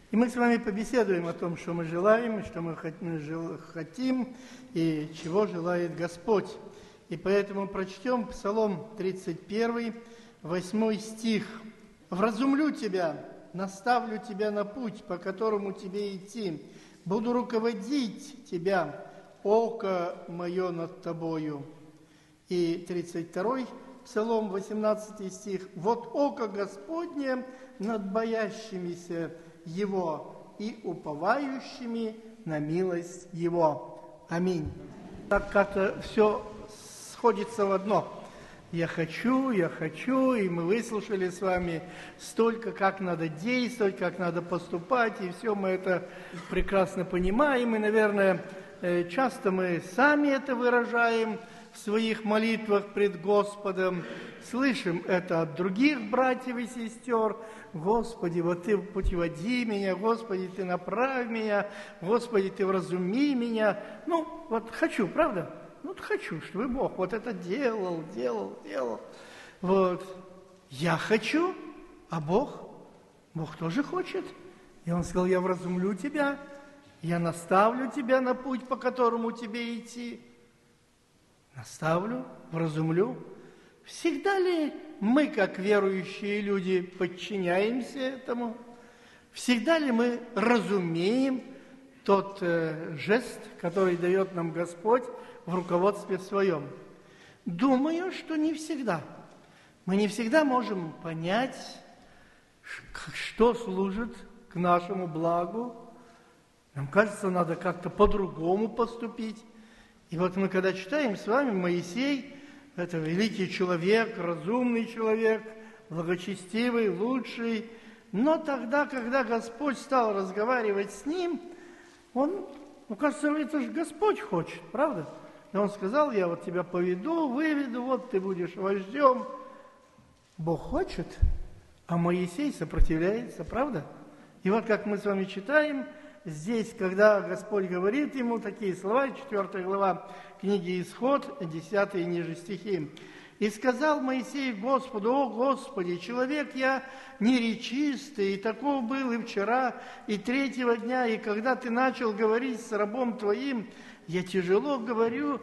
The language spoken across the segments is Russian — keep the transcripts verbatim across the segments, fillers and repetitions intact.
И мы с вами побеседуем о том, что мы желаем, что мы хотим, и чего желает Господь. И поэтому прочтем Псалом тридцать один, восьмой стих. «Вразумлю тебя, наставлю тебя на путь, по которому тебе идти. Буду руководить тебя, око мое над тобою». И тридцать второй Псалом, восемнадцатый стих. «Вот око Господне над боящимися Его и уповающими на милость Его». Аминь. Так как-то все сходится в одно. Я хочу, я хочу, и мы выслушали с вами столько, как надо действовать, как надо поступать, и все мы это прекрасно понимаем, и, наверное, часто мы сами это выражаем в своих молитвах пред Господом, слышим это от других братьев и сестер. Господи, вот Ты путеводи меня, Господи, Ты направь меня, Господи, Ты вразуми меня. Ну, вот хочу, правда? Ну, вот хочу, чтобы Бог вот это делал, делал, делал. Вот. Я хочу, а Бог, Бог тоже хочет. И Он сказал, я вразумлю тебя, я наставлю тебя на путь, по которому тебе идти. Наставлю, вразумлю. Всегда ли мы, как верующие люди, подчиняемся этому? Всегда ли мы разумеем тот э, жест, который дает нам Господь в руководстве своем? Думаю, что не всегда. Мы не всегда можем понять, что служит к нашему благу. Нам кажется, надо как-то по-другому поступить. И вот мы, когда читаем с вами, Моисей, это великий человек, разумный человек, благочестивый, лучший. Но тогда, когда Господь стал разговаривать с ним, он, ну, кажется, это же Господь хочет, правда? И он сказал, я вот тебя поведу, выведу, вот ты будешь вождем. Бог хочет, а Моисей сопротивляется, правда? И вот как мы с вами читаем, здесь, когда Господь говорит ему такие слова, четвёртая глава книги Исход, десятые ниже стихи. «И сказал Моисей Господу, о Господи, человек я неречистый, и таков был и вчера, и третьего дня, и когда ты начал говорить с рабом твоим, я тяжело говорю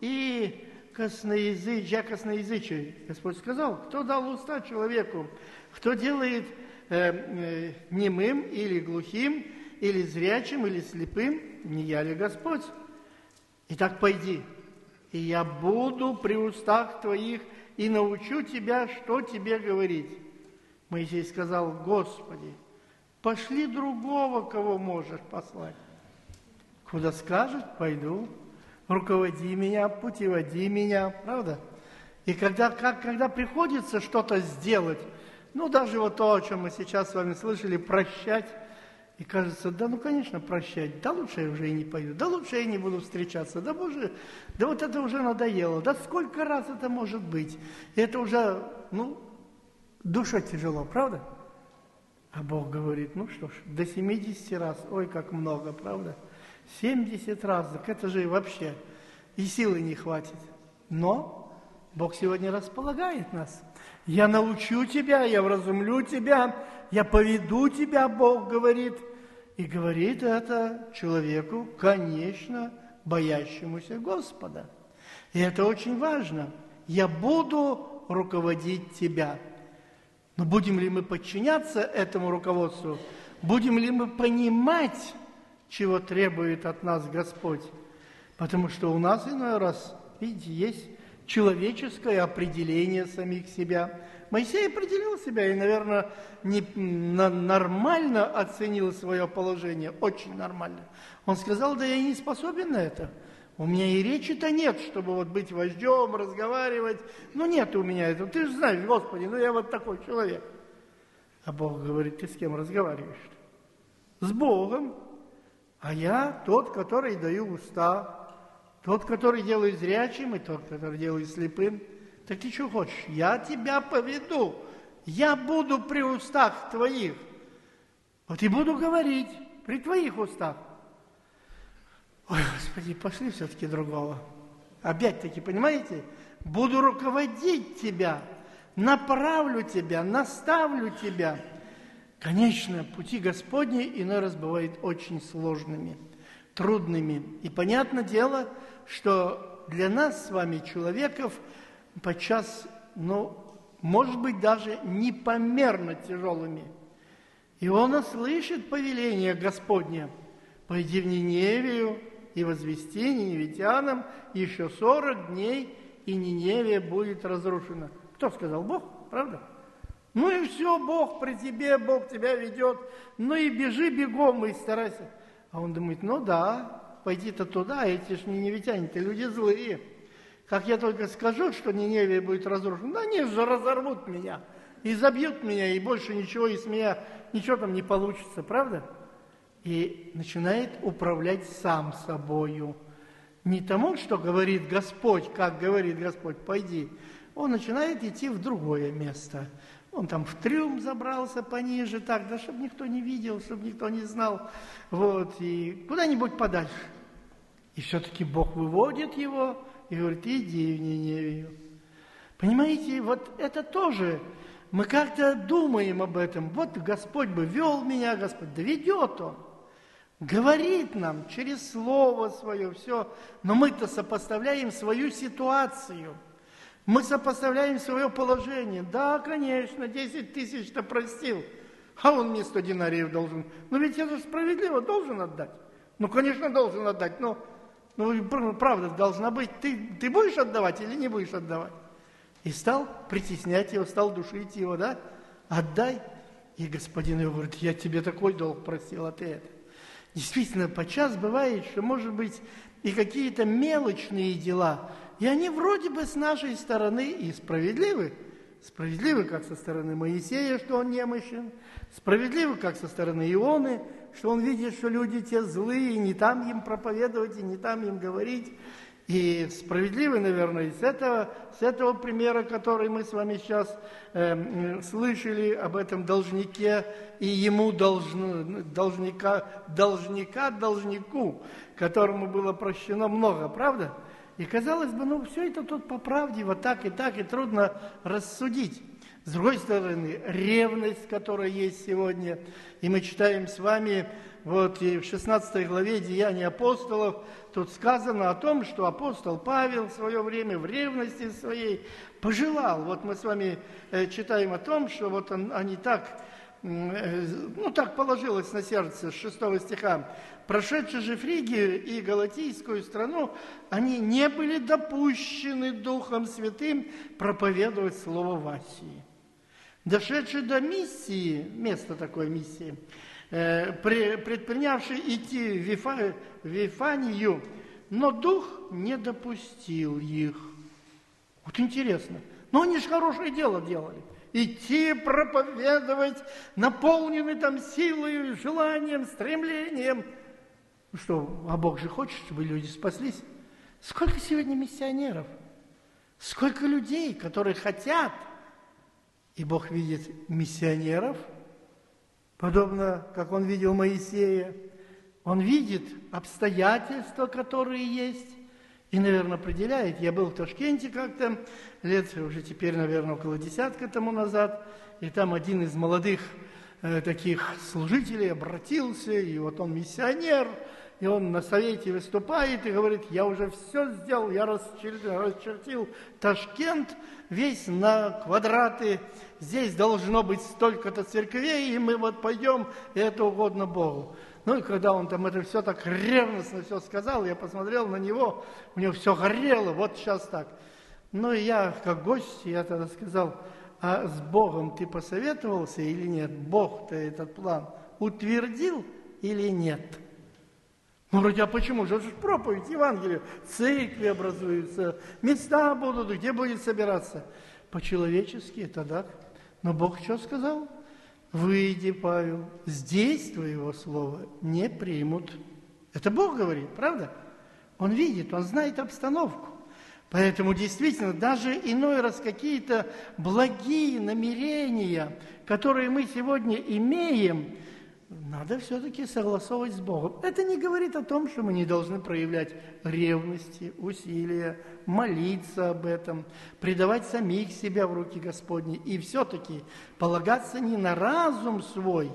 и косноязыч, я косноязычий». Господь сказал, кто дал уста человеку, кто делает э, э, немым или глухим, или зрячим, или слепым, не я ли Господь? Итак, пойди, и я буду при устах твоих и научу тебя, что тебе говорить. Моисей сказал, Господи, пошли другого, кого можешь послать. Куда скажет, пойду. Руководи меня, путеводи меня, правда? И когда, как, когда приходится что-то сделать, ну, даже вот то, о чем мы сейчас с вами слышали, прощать, и кажется, да, ну, конечно, прощать, да лучше я уже и не пойду, да лучше я не буду встречаться, да, Боже, да вот это уже надоело, да сколько раз это может быть? И это уже, ну, душа тяжело, правда? А Бог говорит, ну что ж, до семидесяти раз, ой, как много, правда? семьдесят раз, так это же вообще и силы не хватит. Но Бог сегодня располагает нас. Я научу тебя, я вразумлю тебя, я поведу тебя, Бог говорит. И говорит это человеку, конечно, боящемуся Господа. И это очень важно. Я буду руководить тебя. Но будем ли мы подчиняться этому руководству? Будем ли мы понимать, чего требует от нас Господь? Потому что у нас иной раз, видите, есть человеческое определение самих себя. Моисей определил себя и, наверное, не, на, нормально оценил свое положение, очень нормально. Он сказал, да я не способен на это. У меня и речи-то нет, чтобы вот быть вождем, разговаривать. Ну, нет у меня этого. Ты же знаешь, Господи, ну я вот такой человек. А Бог говорит, ты с кем разговариваешь-то? С Богом. А я тот, который даю уста, тот, который делаю зрячим, и тот, который делаю слепым. Так ты что хочешь? Я тебя поведу. Я буду при устах твоих. Вот и буду говорить при твоих устах. Ой, Господи, пошли все-таки другого. Опять-таки, понимаете? Буду руководить тебя, направлю тебя, наставлю тебя. Конечно, пути Господни иной раз бывают очень сложными, трудными. И понятное дело, что для нас с вами, человеков, подчас, ну, может быть, даже непомерно тяжелыми. Иона слышит повеление Господне: «Пойди в Ниневию и возвести ниневитянам еще сорок дней, и Ниневия будет разрушена». Кто сказал? Бог, правда? Ну и все, Бог при тебе, Бог тебя ведет. Ну и бежи бегом и старайся. А он думает: ну да, пойди-то туда, эти ж ниневитяне-то люди злые. Как я только скажу, что Ниневия будет разрушена, да они же разорвут меня и забьют меня, и больше ничего из меня, ничего там не получится, правда? И начинает управлять сам собою. Не тому, что говорит Господь, как говорит Господь, пойди. Он начинает идти в другое место. Он там в трюм забрался пониже, так, да, чтобы никто не видел, чтобы никто не знал. Вот, и куда-нибудь подальше. И все-таки Бог выводит его и говорит: иди в Ниневию. Понимаете, вот это тоже, мы как-то думаем об этом. Вот Господь бы вел меня, Господь, да ведет Он. Говорит нам через Слово Свое все, но мы-то сопоставляем свою ситуацию. Мы сопоставляем свое положение. Да, конечно, десять тысяч-то простил, а он мне сто динариев должен. Но ведь это справедливо, должен отдать. Ну, конечно, должен отдать, но ну, правда должна быть. Ты, ты будешь отдавать или не будешь отдавать? И стал притеснять его, стал душить его, да? Отдай. И господин его говорит: я тебе такой долг простил, а ты это. Действительно, подчас бывает, что, может быть, и какие-то мелочные дела, и они вроде бы с нашей стороны и справедливы. Справедливы, как со стороны Моисея, что он немощен. Справедливы, как со стороны Ионы, что он видит, что люди те злые, и не там им проповедовать, и не там им говорить. И справедливы, наверное, с этого, с этого примера, который мы с вами сейчас э, слышали об этом должнике и ему должно, должника, должника должнику, которому было прощено много, правда? И казалось бы, ну все это тут по правде, вот так и так, и трудно рассудить. С другой стороны, ревность, которая есть сегодня, и мы читаем с вами вот и в шестнадцатой главе Деяний апостолов, тут сказано о том, что апостол Павел в свое время в ревности своей пожелал. Вот мы с вами э, читаем о том, что вот он, они так, э, ну так положилось на сердце с шестого стиха. Прошедшие же Фригию и Галатийскую страну, они не были допущены Духом Святым проповедовать Слово в Асии. Дошедшие до миссии, место такой миссии, предпринявший идти в, Вифа, в Вифанию, но Дух не допустил их. Вот интересно. Но они же хорошее дело делали. Идти проповедовать, наполненный там силой, желанием, стремлением. Ну что, а Бог же хочет, чтобы люди спаслись. Сколько сегодня миссионеров? Сколько людей, которые хотят, и Бог видит миссионеров, подобно, как Он видел Моисея. Он видит обстоятельства, которые есть, и, наверное, определяет. Я был в Ташкенте как-то, лет уже теперь, наверное, около десятка тому назад, и там один из молодых э, таких служителей обратился, и вот он миссионер, и он на совете выступает и говорит: я уже все сделал, я расчертил, расчертил Ташкент весь на квадраты, здесь должно быть столько-то церквей, и мы вот пойдем, и это угодно Богу. Ну и когда он там это все так ревностно все сказал, я посмотрел на него, у него все горело, вот сейчас так. Ну и я, как гость, я тогда сказал: а с Богом ты посоветовался или нет? Бог-то этот план утвердил или нет? Ну, вроде, а почему же? Это же проповедь, Евангелие, церкви образуются, места будут, где будет собираться. По-человечески это так. Но Бог что сказал? Выйди, Павел, здесь твоего слова не примут. Это Бог говорит, правда? Он видит, Он знает обстановку. Поэтому действительно, даже иной раз какие-то благие намерения, которые мы сегодня имеем, надо все-таки согласовывать с Богом. Это не говорит о том, что мы не должны проявлять ревности, усилия, молиться об этом, предавать самих себя в руки Господни и все-таки полагаться не на разум свой,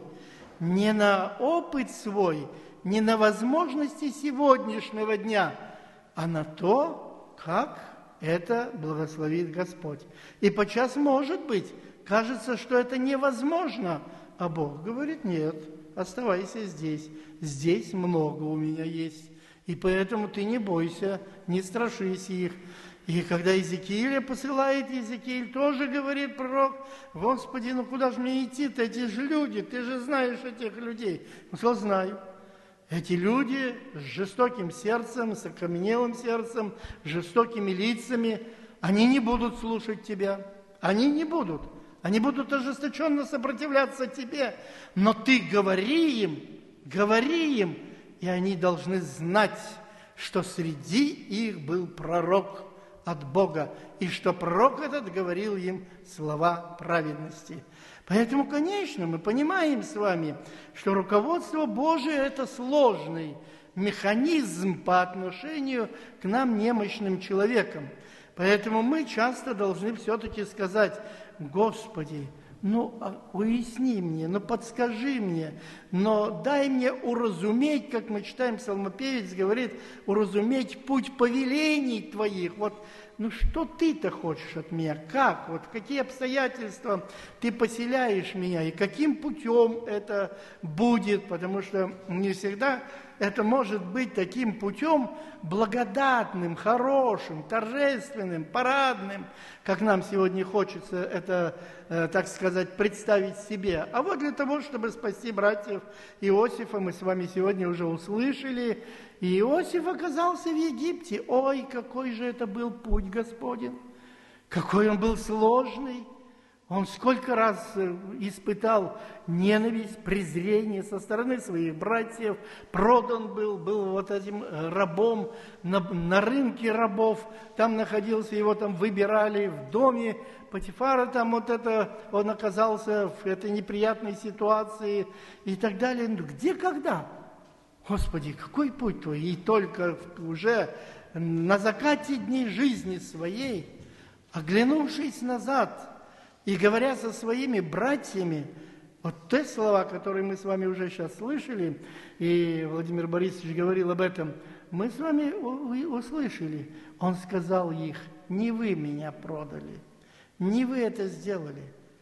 не на опыт свой, не на возможности сегодняшнего дня, а на то, как это благословит Господь. И подчас, может быть, кажется, что это невозможно, а Бог говорит: нет, оставайся здесь, здесь много у меня есть, и поэтому ты не бойся, не страшись их. И когда Иезекииля посылает, Иезекииль тоже говорит, пророк: Господи, ну куда же мне идти-то, эти же люди, ты же знаешь этих людей. Он сказал: знаю. Эти люди с жестоким сердцем, с окаменелым сердцем, с жестокими лицами, они не будут слушать тебя, они не будут. Они будут ожесточенно сопротивляться тебе, но ты говори им, говори им, и они должны знать, что среди их был пророк от Бога, и что пророк этот говорил им слова праведности. Поэтому, конечно, мы понимаем с вами, что руководство Божие – это сложный механизм по отношению к нам, немощным человекам. Поэтому мы часто должны все-таки сказать: Господи, ну, уясни мне, ну, подскажи мне, но дай мне уразуметь, как мы читаем, псалмопевец говорит, уразуметь путь повелений Твоих. Вот, ну, что Ты-то хочешь от меня? Как? Вот в какие обстоятельства Ты поселяешь меня? И каким путем это будет? Потому что не всегда это может быть таким путем благодатным, хорошим, торжественным, парадным, как нам сегодня хочется это, э, так сказать, представить себе. А вот для того, чтобы спасти братьев Иосифа, мы с вами сегодня уже услышали, и Иосиф оказался в Египте. Ой, какой же это был путь Господень! Какой он был сложный! Он сколько раз испытал ненависть, презрение со стороны своих братьев, продан был, был вот этим рабом на, на рынке рабов, там находился, его там выбирали в доме Потифара, там вот это, он оказался в этой неприятной ситуации и так далее. Ну, где, когда? Господи, какой путь твой? И только уже на закате дней жизни своей, оглянувшись назад, и говоря со своими братьями, вот те слова, которые мы с вами уже сейчас слышали, и Владимир Борисович говорил об этом, мы с вами услышали. Он сказал их: не вы меня продали, не вы это сделали.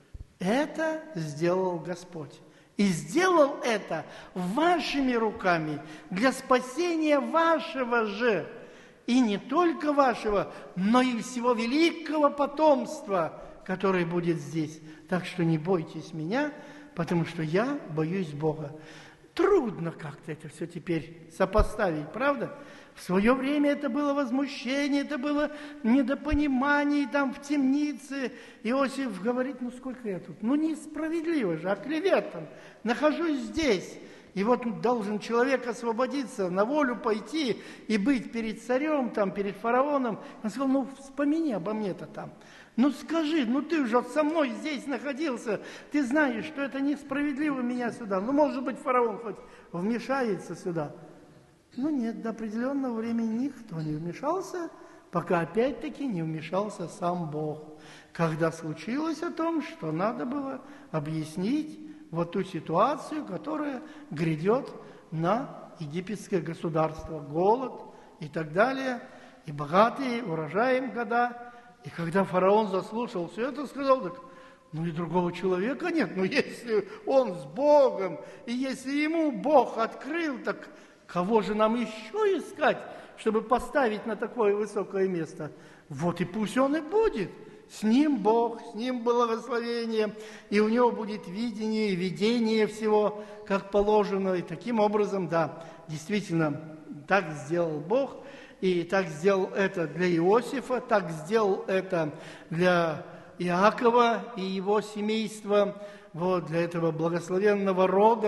Это сделал Господь. И сделал это вашими руками для спасения вашего же. И не только вашего, но и всего великого потомства, который будет здесь. Так что не бойтесь меня, потому что я боюсь Бога. Трудно как-то это все теперь сопоставить, правда? В свое время это было возмущение, это было недопонимание, там в темнице. Иосиф говорит: ну сколько я тут? Ну несправедливо же, оклеветан, нахожусь здесь. И вот должен человек освободиться, на волю пойти и быть перед царем, там, перед фараоном. Он сказал: ну вспомини обо мне-то там. Ну скажи, ну ты уже со мной здесь находился, ты знаешь, что это несправедливо меня сюда. Ну, может быть, фараон хоть вмешается сюда. Ну нет, до определенного времени никто не вмешался, пока опять-таки не вмешался сам Бог. Когда случилось о том, что надо было объяснить вот ту ситуацию, которая грядет на египетское государство, голод и так далее, и богатые урожаем года. И когда фараон заслушал все это, сказал: так, ну и другого человека нет. Но если он с Богом, и если ему Бог открыл, так кого же нам еще искать, чтобы поставить на такое высокое место? Вот и пусть он и будет. С ним Бог, с ним благословение, и у него будет видение и видение всего, как положено. И таким образом, да, действительно, так сделал Бог. И так сделал это для Иосифа, так сделал это для Иакова и его семейства, вот, для этого благословенного рода,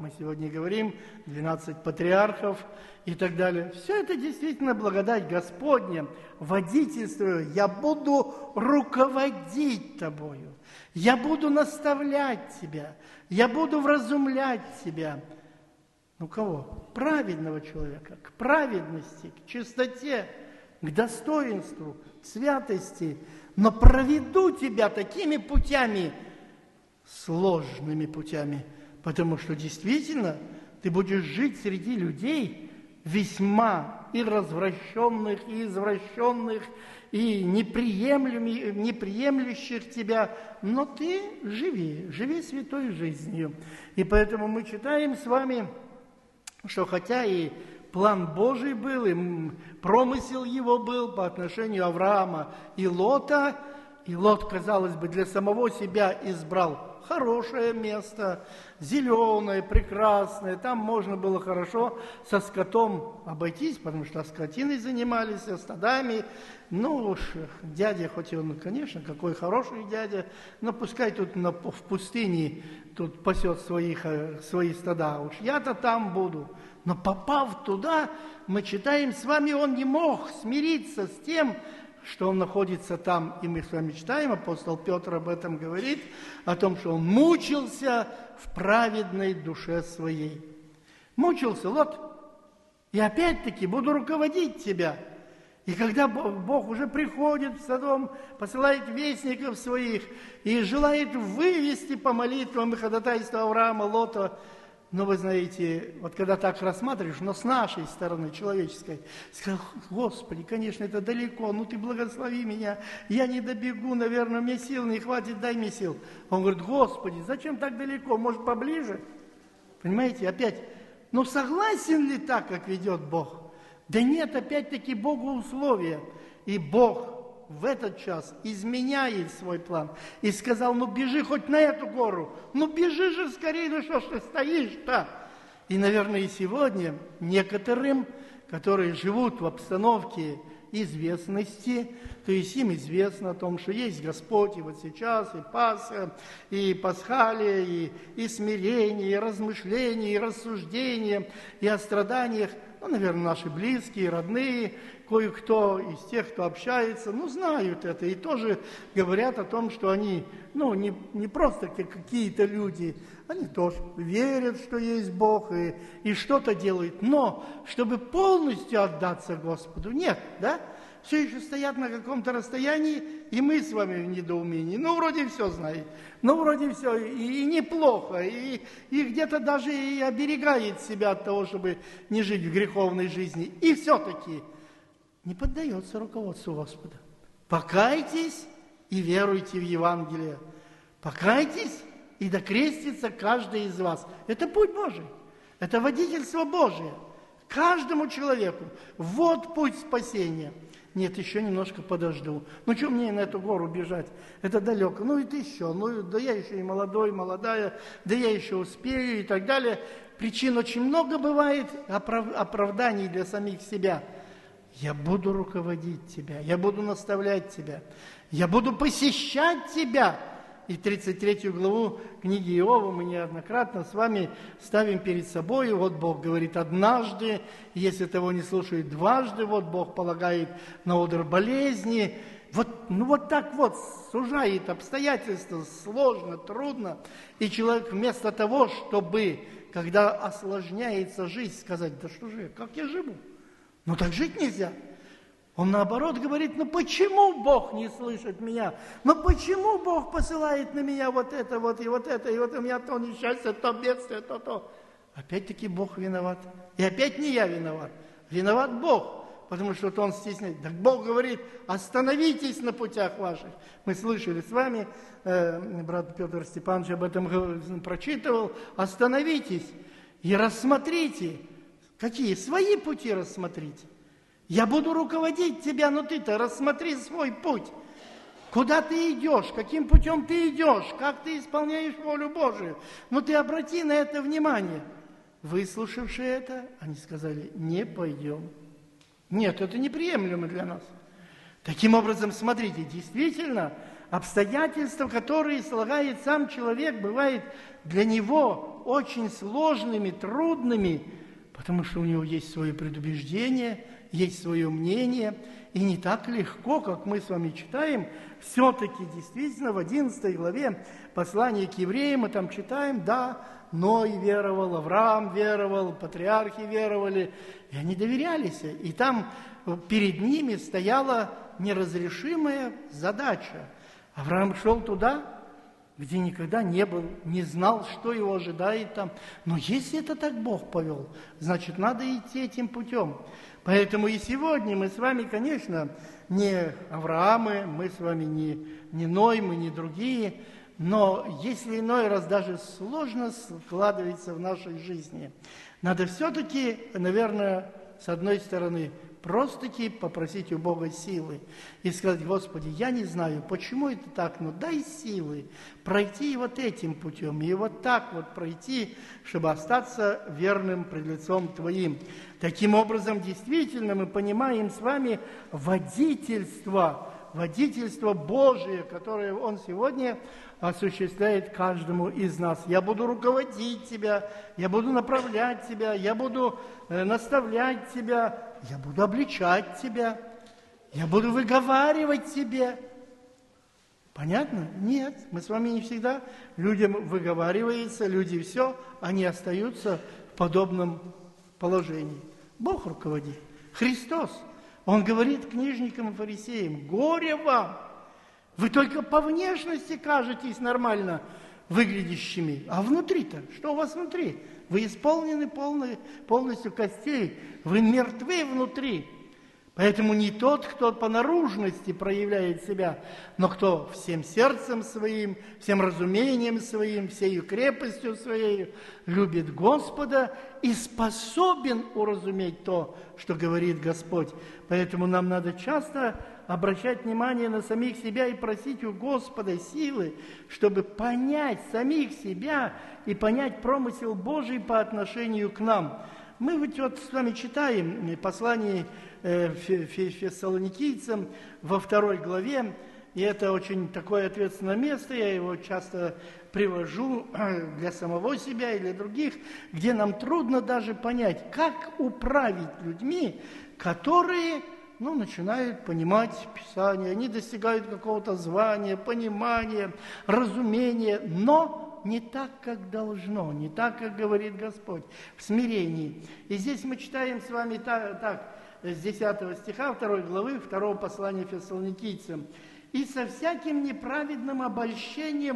мы сегодня говорим, двенадцать патриархов и так далее. Все это действительно благодать Господня, водительствую. Я буду руководить тобою, я буду наставлять тебя, я буду вразумлять тебя. Ну кого? Праведного человека, к праведности, к чистоте, к достоинству, к святости. Но проведу тебя такими путями, сложными путями, потому что действительно ты будешь жить среди людей весьма и развращенных, и извращенных, и неприемлющих тебя, но ты живи, живи святой жизнью. И поэтому мы читаем с вами, что хотя и план Божий был, и промысел его был по отношению Авраама и Лота, и Лот, казалось бы, для самого себя избрал хорошее место, зеленое, прекрасное, там можно было хорошо со скотом обойтись, потому что скотиной занимались, стадами. Ну уж дядя, хоть он, конечно, какой хороший дядя, но пускай тут на, в пустыне тут пасет своих, свои стада, уж я-то там буду. Но попав туда, мы читаем с вами, он не мог смириться с тем, что он находится там, и мы с вами читаем, апостол Петр об этом говорит, о том, что он мучился в праведной душе своей. Мучился, Лот, и опять-таки буду руководить тебя. И когда Бог уже приходит в Содом, посылает вестников своих и желает вывести по молитвам и ходатайству Авраама, Лота, но вы знаете, вот когда так рассматриваешь, но с нашей стороны, человеческой, сказал, Господи, конечно, это далеко, ну ты благослови меня, я не добегу, наверное, мне сил не хватит, дай мне сил. Он говорит, Господи, зачем так далеко, может поближе? Понимаете, опять, ну согласен ли так, как ведет Бог? Да нет, опять-таки Богу условия, и Бог в этот час изменяет свой план и сказал, ну бежи хоть на эту гору, ну бежи же скорее, ну что ж ты стоишь-то? И, наверное, и сегодня некоторым, которые живут в обстановке известности, то есть им известно о том, что есть Господь и вот сейчас, и Пасха, и Пасхалия, и, и смирение, и размышление, и рассуждение, и о страданиях, ну, наверное, наши близкие, родные, кое-кто из тех, кто общается, ну, знают это и тоже говорят о том, что они, ну, не, не просто какие-то люди, они тоже верят, что есть Бог и, и что-то делают, но чтобы полностью отдаться Господу, нет, да? Все еще стоят на каком-то расстоянии, и мы с вами в недоумении. Ну, вроде все знает, ну, вроде все и, и неплохо, и, и где-то даже и оберегает себя от того, чтобы не жить в греховной жизни. И все-таки не поддается руководству Господа. Покайтесь и веруйте в Евангелие. Покайтесь, и докрестится каждый из вас. Это путь Божий, это водительство Божие. Каждому человеку. Вот путь спасения. Нет, еще немножко подожду. Ну, что мне на эту гору бежать? Это далеко. Ну, это еще. Ну, да я еще и молодой, молодая. Да я еще успею и так далее. Причин очень много бывает, оправ- оправданий для самих себя. Я буду руководить тебя. Я буду наставлять тебя. Я буду посещать тебя. И тридцать третью главу книги Иова мы неоднократно с вами ставим перед собой. Вот Бог говорит однажды, если того не слушает дважды, вот Бог полагает на одр болезни. Вот, ну вот так вот сужает обстоятельства, сложно, трудно. И человек вместо того, чтобы, когда осложняется жизнь, сказать, да что же, как я живу? Ну так жить нельзя. Он наоборот говорит, ну почему Бог не слышит меня? Ну почему Бог посылает на меня вот это вот и вот это, и вот у меня то несчастье, то бедствие, то то. Опять-таки Бог виноват. И опять не я виноват. Виноват Бог, потому что вот он стесняет. Так Бог говорит, остановитесь на путях ваших. Мы слышали с вами, э, брат Петр Степанович об этом прочитывал. Остановитесь и рассмотрите. Какие? Свои пути рассмотрите. Я буду руководить тебя, но ты-то рассмотри свой путь. Куда ты идешь, каким путем ты идешь, как ты исполняешь волю Божию. Но ты обрати на это внимание. Выслушавши это, они сказали, не пойдем. Нет, это неприемлемо для нас. Таким образом, смотрите, действительно, обстоятельства, которые слагает сам человек, бывает для него очень сложными, трудными, потому что у него есть свое предубеждение, есть свое мнение, и не так легко, как мы с вами читаем, все-таки действительно в одиннадцатой главе послания к евреям мы там читаем, да, Ной веровал, Авраам веровал, патриархи веровали, и они доверялись. И там перед ними стояла неразрешимая задача. Авраам шел туда, где никогда не был, не знал, что его ожидает там. Но если это так Бог повел, значит, надо идти этим путем. Поэтому и сегодня мы с вами, конечно, не Авраамы, мы с вами не, не Ной, мы не другие, но если иной раз даже сложно складывается в нашей жизни, надо все-таки, наверное, с одной стороны, просто-таки попросить у Бога силы и сказать: Господи, я не знаю, почему это так, но дай силы пройти вот этим путем, и вот так вот пройти, чтобы остаться верным пред лицом Твоим. Таким образом, действительно, мы понимаем с вами водительство, водительство Божие, которое Он сегодня осуществляет каждому из нас. Я буду руководить тебя, я буду направлять тебя, я буду э, наставлять тебя, я буду обличать тебя, я буду выговаривать тебе. Понятно? Нет, мы с вами не всегда. Людям выговаривается, люди все, они остаются в подобном положении. Бог руководит, Христос. Он говорит книжникам и фарисеям: горе вам! Вы только по внешности кажетесь нормально выглядящими, а внутри-то, что у вас внутри? Вы исполнены полной, полностью костей, вы мертвы внутри. Поэтому не тот, кто по наружности проявляет себя, но кто всем сердцем своим, всем разумением своим, всею крепостью своей любит Господа и способен уразуметь то, что говорит Господь. Поэтому нам надо часто обращать внимание на самих себя и просить у Господа силы, чтобы понять самих себя и понять промысел Божий по отношению к нам. Мы вот, вот с вами читаем послание э, фессалоникийцам во второй главе, и это очень такое ответственное место, я его часто привожу для самого себя и для других, где нам трудно даже понять, как управить людьми, которые, ну, начинают понимать Писание, они достигают какого-то звания, понимания, разумения, но не так, как должно, не так, как говорит Господь, в смирении. И здесь мы читаем с вами так, так с десятого стиха второй главы второго послания фессалоникийцам. «И со всяким неправедным обольщением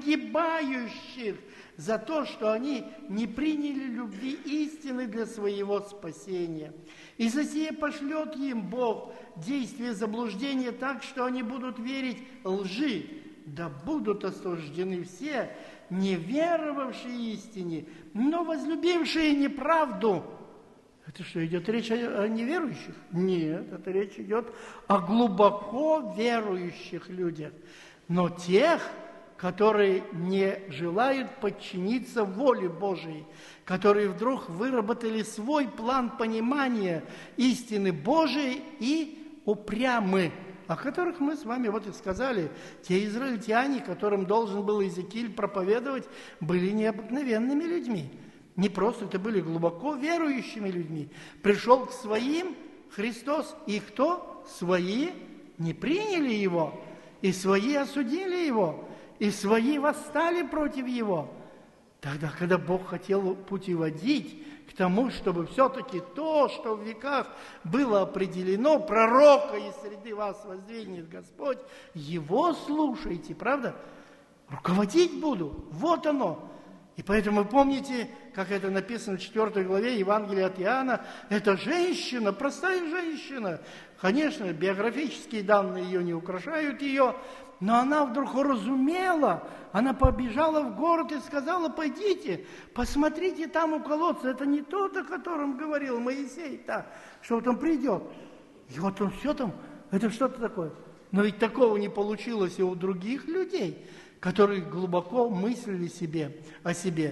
погибающих за то, что они не приняли любви истины для своего спасения. И за сие пошлет им Бог действие заблуждения так, что они будут верить лжи, да будут осуждены все, не веровавшие истине, но возлюбившие неправду». Это что, идет речь о, о неверующих? Нет, это речь идет о глубоко верующих людях. Но тех, которые не желают подчиниться воле Божией, которые вдруг выработали свой план понимания истины Божией и упрямы, о которых мы с вами вот и сказали. Те израильтяне, которым должен был Иезекииль проповедовать, были необыкновенными людьми. Не просто, это были глубоко верующими людьми. Пришел к своим Христос, и кто? Свои не приняли Его, и свои осудили Его, и свои восстали против Его. Тогда, когда Бог хотел путеводить к тому, чтобы все-таки то, что в веках было определено, пророка из среды вас воздвигнет Господь, Его слушайте, правда? Руководить буду, вот оно. И поэтому помните, как это написано в четвёртой главе Евангелия от Иоанна, это женщина, простая женщина. Конечно, биографические данные ее не украшают ее, но она вдруг уразумела, она побежала в город и сказала: пойдите, посмотрите там у колодца, это не тот, о котором говорил Моисей-то, что вот он придет. И вот он все там, это что-то такое. Но ведь такого не получилось и у других людей, которые глубоко мыслили себе, о себе.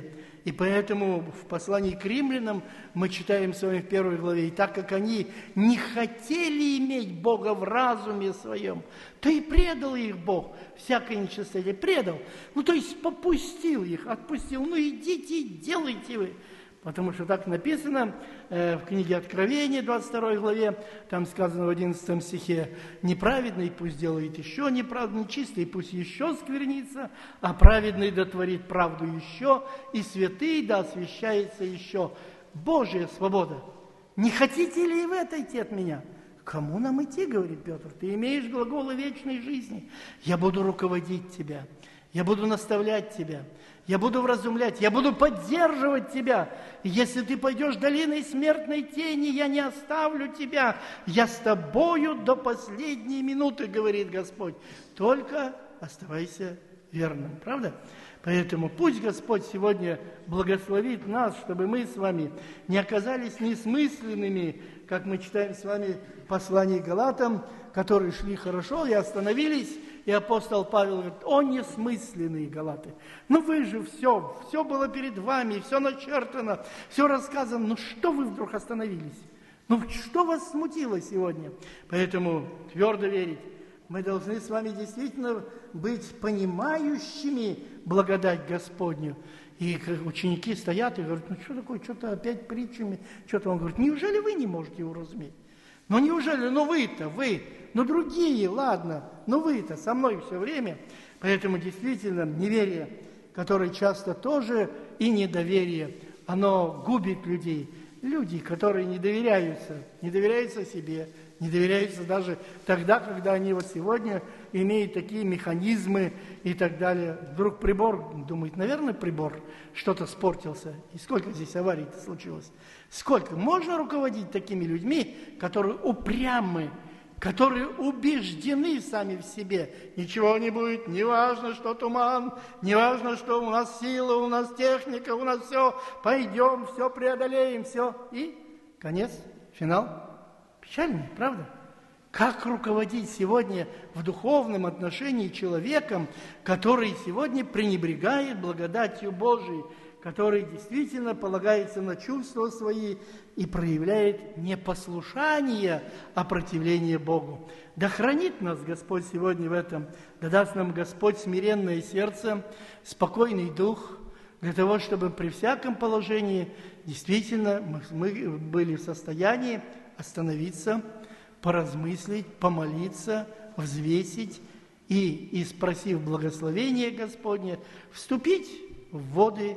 И поэтому в послании к римлянам мы читаем с вами в первой главе, и так как они не хотели иметь Бога в разуме своем, то и предал их Бог всякой нечистоте, предал. Ну, то есть попустил их, отпустил. Ну, идите, делайте вы. Потому что так написано э, в книге Откровения, двадцать второй главе, там сказано в одиннадцатом стихе, «Неправедный пусть делает еще неправду, нечистый пусть еще сквернится, а праведный дотворит правду еще, и святый да освящается еще». Божья свобода. Не хотите ли и вы отойти от меня? Кому нам идти, говорит Петр? Ты имеешь глаголы вечной жизни. Я буду руководить тебя, я буду наставлять тебя. Я буду вразумлять, я буду поддерживать тебя. Если ты пойдешь долиной смертной тени, я не оставлю тебя. Я с тобою до последней минуты, говорит Господь. Только оставайся верным. Правда? Поэтому пусть Господь сегодня благословит нас, чтобы мы с вами не оказались несмысленными, как мы читаем с вами послание Галатам, которые шли хорошо и остановились. И апостол Павел говорит: о, несмысленные галаты, ну вы же все, все было перед вами, все начертано, все рассказано, ну что вы вдруг остановились? Ну что вас смутило сегодня? Поэтому твердо верить, мы должны с вами действительно быть понимающими благодать Господню. И ученики стоят и говорят: ну что такое, что-то опять притчами, что-то. Он говорит: неужели вы не можете уразуметь? Ну неужели, ну вы-то, вы, ну другие, ладно, ну вы-то со мной все время. Поэтому действительно неверие, которое часто тоже и недоверие, оно губит людей. Люди, которые не доверяются, не доверяются себе, не доверяются даже тогда, когда они вот сегодня имеют такие механизмы и так далее. Вдруг прибор, думает, наверное, прибор что-то спортился. И сколько здесь аварий случилось? Сколько? Можно руководить такими людьми, которые упрямы, которые убеждены сами в себе. Ничего не будет, не важно, что туман, не важно, что у нас сила, у нас техника, у нас все, пойдем, все преодолеем, все. И конец, финал. Печально, правда? Как руководить сегодня в духовном отношении человеком, который сегодня пренебрегает благодатью Божией, который действительно полагается на чувства свои и проявляет непослушание, а противление Богу. Да хранит нас Господь сегодня в этом, да даст нам Господь смиренное сердце, спокойный дух, для того, чтобы при всяком положении действительно мы были в состоянии остановиться, поразмыслить, помолиться, взвесить и, и спросив благословения Господне, вступить в воды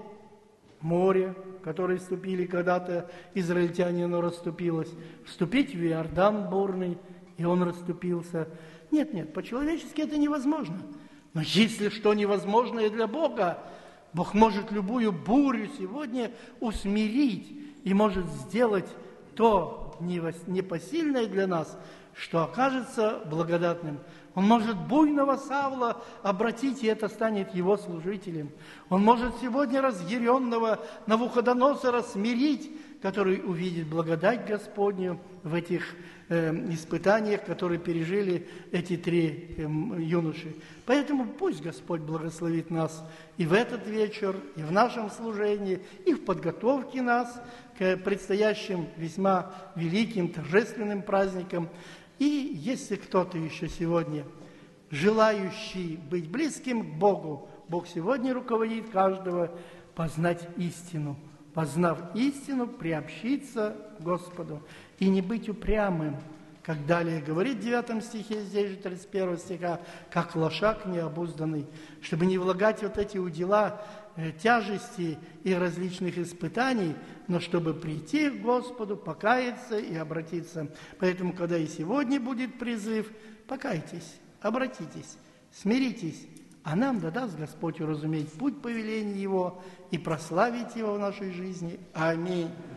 моря, в которые вступили когда-то израильтяне, оно расступилось, вступить в Иордан бурный, и он расступился. Нет, нет, по-человечески это невозможно. Но если что невозможное для Бога, Бог может любую бурю сегодня усмирить и может сделать то непосильное для нас, что окажется благодатным. Он может буйного Савла обратить, и это станет его служителем. Он может сегодня разъяренного Навуходоносора смирить, который увидит благодать Господню в этих э, испытаниях, которые пережили эти три э, юноши. Поэтому пусть Господь благословит нас и в этот вечер, и в нашем служении, и в подготовке нас к предстоящим весьма великим торжественным праздникам. И если кто-то еще сегодня желающий быть близким к Богу, Бог сегодня руководит каждого познать истину. Познав истину, приобщиться к Господу и не быть упрямым, как далее говорит в девятом стихе, здесь же тридцать первого стиха, как лошак необузданный, чтобы не влагать вот эти удила э, тяжести и различных испытаний, но чтобы прийти к Господу, покаяться и обратиться. Поэтому, когда и сегодня будет призыв, покайтесь, обратитесь, смиритесь, а нам да даст Господь уразуметь путь повеления Его и прославить Его в нашей жизни. Аминь.